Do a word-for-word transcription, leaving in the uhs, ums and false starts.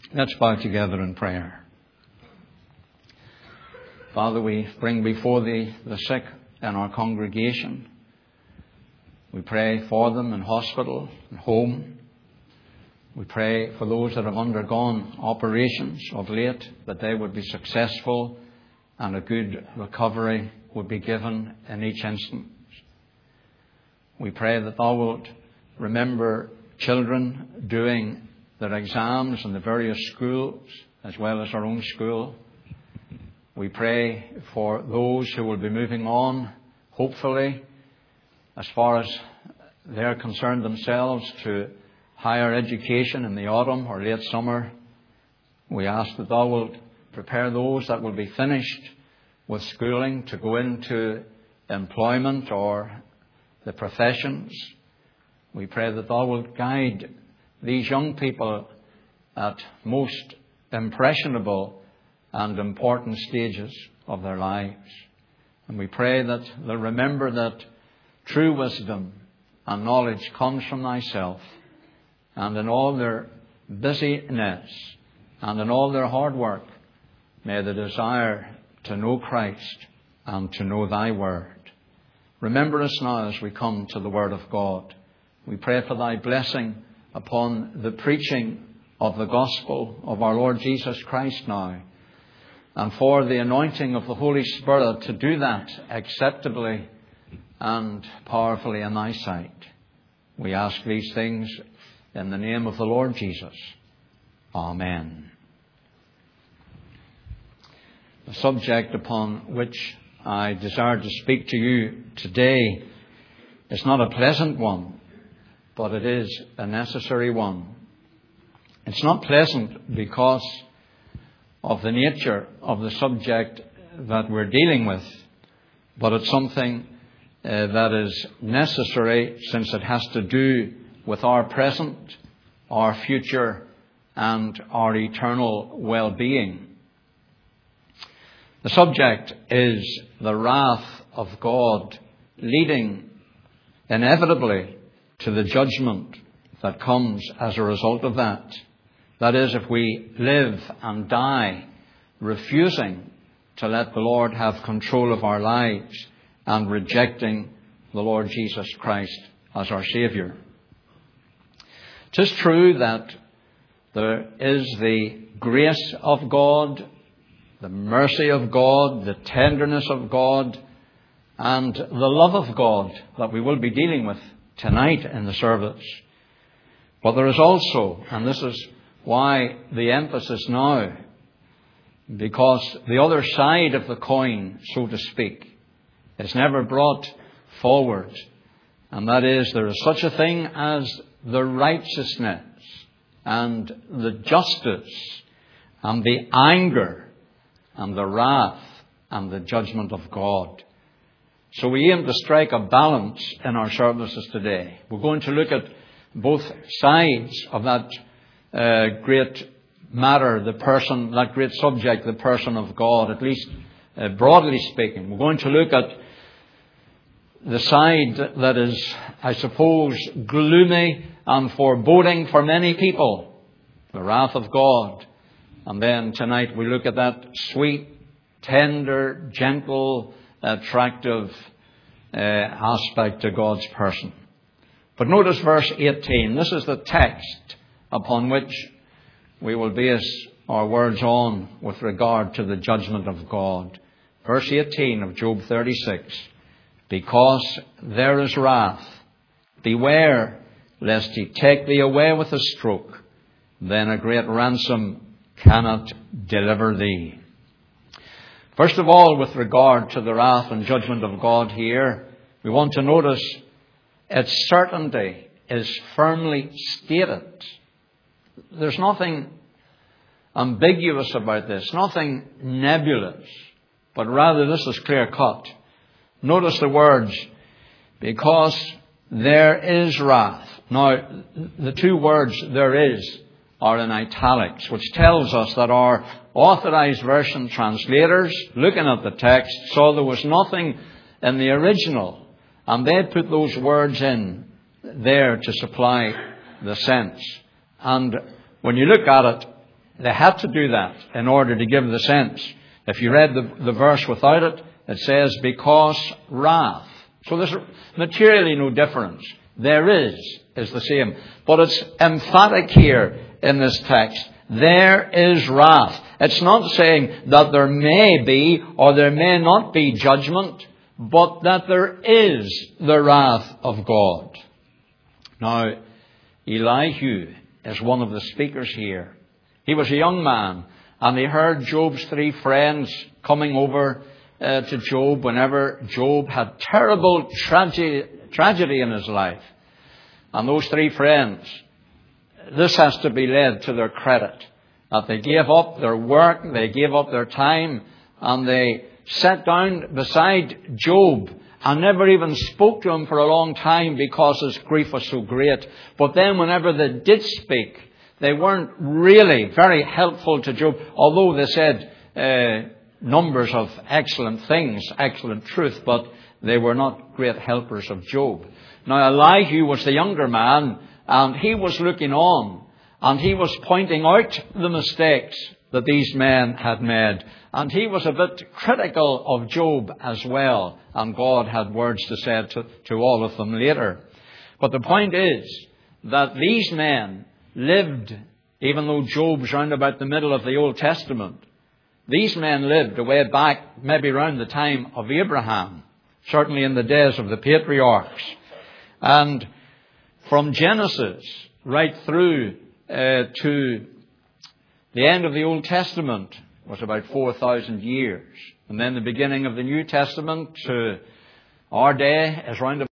Let's bow together in prayer. Father, we bring before Thee the sick in our congregation. We pray for them in hospital and home. We pray for those that have undergone operations of late, that they would be successful and a good recovery would be given in each instance. We pray that Thou wilt remember children doing their exams in the various schools as well as our own school. We pray for those who will be moving on, hopefully, as far as they're concerned themselves, to higher education in the autumn or late summer. We ask that Thou wilt prepare those that will be finished with schooling to go into employment or the professions. We pray that Thou wilt guide these young people at most impressionable and important stages of their lives. And we pray that they'll remember that true wisdom and knowledge comes from Thyself, and in all their busyness and in all their hard work, may they desire to know Christ and to know Thy Word. Remember us now as we come to the Word of God. We pray for Thy blessing upon the preaching of the gospel of our Lord Jesus Christ now, and for the anointing of the Holy Spirit to do that acceptably and powerfully in Thy sight. We ask these things in the name of the Lord Jesus. Amen. The subject upon which I desire to speak to you today is not a pleasant one, but it is a necessary one. It's not pleasant because of the nature of the subject that we're dealing with, but it's something uh, that is necessary, since it has to do with our present, our future, and our eternal well-being. The subject is the wrath of God, leading inevitably to the judgment that comes as a result of that. That is, if we live and die refusing to let the Lord have control of our lives and rejecting the Lord Jesus Christ as our Saviour. 'Tis true that there is the grace of God, the mercy of God, the tenderness of God, and the love of God that we will be dealing with tonight in the service. But there is also, and this is why the emphasis now, because the other side of the coin, so to speak, is never brought forward, and that is, there is such a thing as the righteousness and the justice and the anger and the wrath and the judgment of God. So we aim to strike a balance in our services today. We're going to look at both sides of that uh, great matter, the person, that great subject, the person of God, at least uh, broadly speaking. We're going to look at the side that is, I suppose, gloomy and foreboding for many people, the wrath of God. And then tonight we look at that sweet, tender, gentle, attractive uh, aspect to God's person. But notice verse eighteen. This is the text upon which we will base our words on with regard to the judgment of God. Verse eighteen of Job thirty-six. Because there is wrath, beware lest he take thee away with a stroke, then a great ransom cannot deliver thee. First of all, with regard to the wrath and judgment of God here, we want to notice its certainty is firmly stated. There's nothing ambiguous about this, nothing nebulous, but rather this is clear cut. Notice the words, because there is wrath. Now, the two words there is are in italics, which tells us that our authorized version translators, looking at the text, saw there was nothing in the original, and they put those words in there to supply the sense. And when you look at it, They had to do that in order to give the sense. If you read the, the verse without it, it says, because wrath. So there's materially no difference. There is, is the same. But it's emphatic here in this text. There is wrath. It's not saying that there may be or there may not be judgment, but that there is the wrath of God. Now, Elihu is one of the speakers here. He was a young man, and he heard Job's three friends coming over uh, to Job whenever Job had terrible tragedy, tragedy in his life. And those three friends, this has to be laid to their credit, that they gave up their work, they gave up their time, and they sat down beside Job and never even spoke to him for a long time because his grief was so great. But then whenever they did speak, they weren't really very helpful to Job, although they said uh, numbers of excellent things, excellent truth, but they were not great helpers of Job. Now, Elihu was the younger man, and he was looking on, and he was pointing out the mistakes that these men had made. And he was a bit critical of Job as well, and God had words to say to, to all of them later. But the point is that these men lived, even though Job's round about the middle of the Old Testament, these men lived way back, maybe around the time of Abraham, certainly in the days of the patriarchs. And from Genesis right through uh, to the end of the Old Testament was about four thousand years. And then the beginning of the New Testament to our day is round about